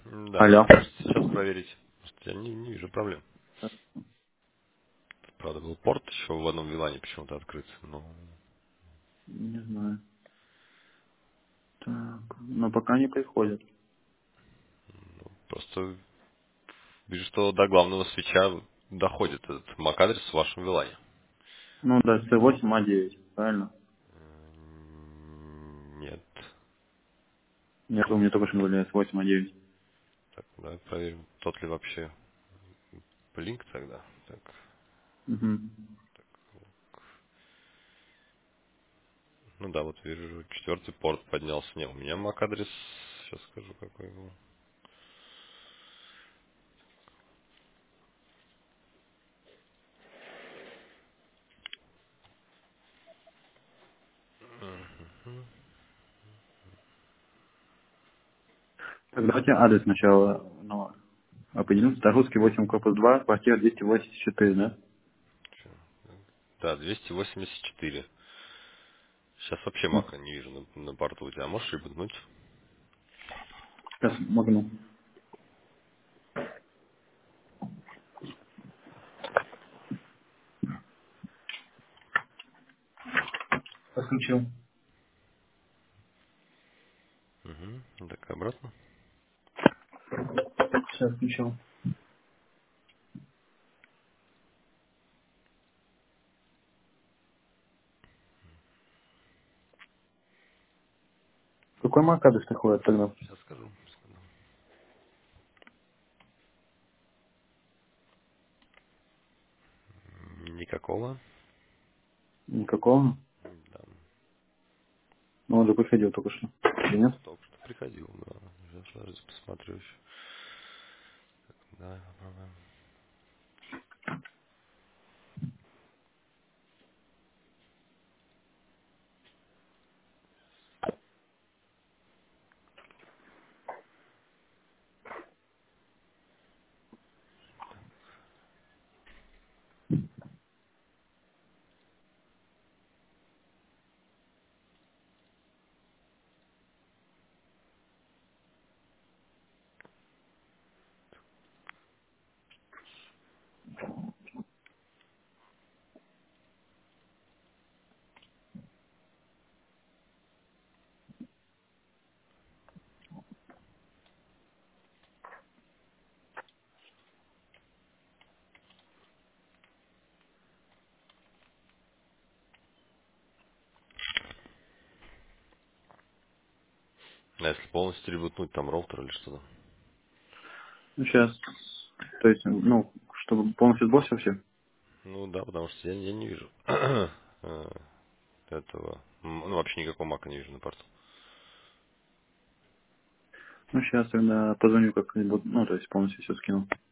Да, Алло. можете сейчас проверить. Просто я не вижу проблем. Правда, был порт еще в одном вилане почему-то открыт. Но Не знаю. Так, но пока не приходит. просто вижу, что до главного свеча доходит этот MAC-адрес в вашем вилане. Ну да, C8A9, правильно? Нет. Нет, у меня только что говорили S8A9. Так, давай проверим, тот ли вообще линк тогда. Так, Угу. ну да, вот вижу, четвертый порт поднялся. Не, у меня MAC-адрес, сейчас скажу, какой был. Так, давайте адрес сначала ну, определим. Старушки 8 корпус 2, квартира 284, да? Да, 284. Сейчас вообще Ну, мака не вижу на порту у тебя. Можешь ребутнуть? сейчас могу. Подключил. Угу. Так, обратно. Сейчас включил. Какой MAC адрес приходит тогда? Сейчас скажу. Никакого. Никакого. Да. Ну, он же приходил только что. Или нет? Только что приходил, да. Сейчас даже посмотрю еще. Давай попробуем. А если полностью ребутнуть, там роутер или что-то? Ну, сейчас. То есть, ну, чтобы полностью сбросил все. Ну да, потому что я не вижу этого. Ну, вообще никакого мака не вижу на порту. Ну, сейчас тогда позвоню как-нибудь, ну, то есть полностью все скину.